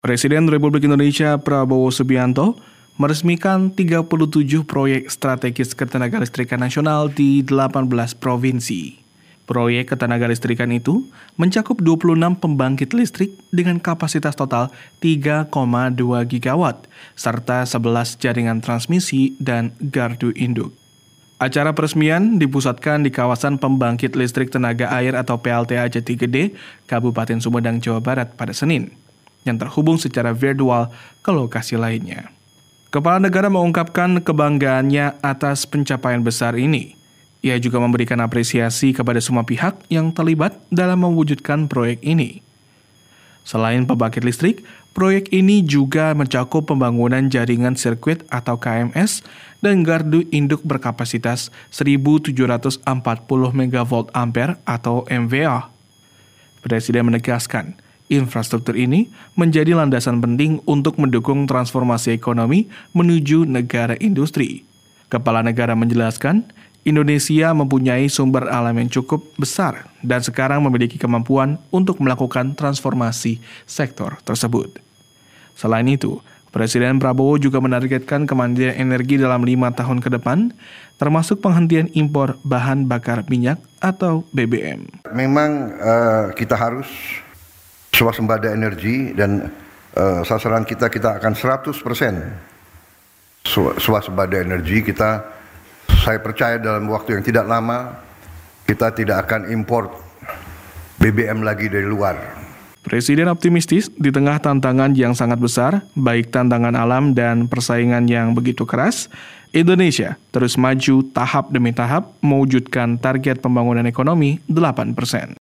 Presiden Republik Indonesia Prabowo Subianto meresmikan 37 proyek strategis ketenagalistrikan nasional di 18 provinsi. Proyek ketenagalistrikan itu mencakup 26 pembangkit listrik dengan kapasitas total 3,2 gigawatt, serta 11 jaringan transmisi dan gardu induk. Acara peresmian dipusatkan di kawasan pembangkit listrik tenaga air atau PLTA Jati Gede, Kabupaten Sumedang, Jawa Barat pada Senin, yang terhubung secara virtual ke lokasi lainnya. Kepala negara mengungkapkan kebanggaannya atas pencapaian besar ini. Ia juga memberikan apresiasi kepada semua pihak yang terlibat dalam mewujudkan proyek ini. Selain pembangkit listrik, proyek ini juga mencakup pembangunan jaringan sirkuit atau KMS dan gardu induk berkapasitas 1.740 MV ampere atau MVA. Presiden menegaskan, infrastruktur ini menjadi landasan penting untuk mendukung transformasi ekonomi menuju negara industri. Kepala negara menjelaskan, Indonesia mempunyai sumber alam yang cukup besar dan sekarang memiliki kemampuan untuk melakukan transformasi sektor tersebut. Selain itu, Presiden Prabowo juga menargetkan kemandirian energi dalam 5 tahun ke depan, termasuk penghentian impor bahan bakar minyak atau BBM. Memang kita harus swasembada energi dan sasaran kita akan 100% swasembada energi. Saya percaya dalam waktu yang tidak lama kita tidak akan impor BBM lagi dari luar. Presiden optimistis di tengah tantangan yang sangat besar, baik tantangan alam dan persaingan yang begitu keras, Indonesia terus maju tahap demi tahap mewujudkan target pembangunan ekonomi 8%.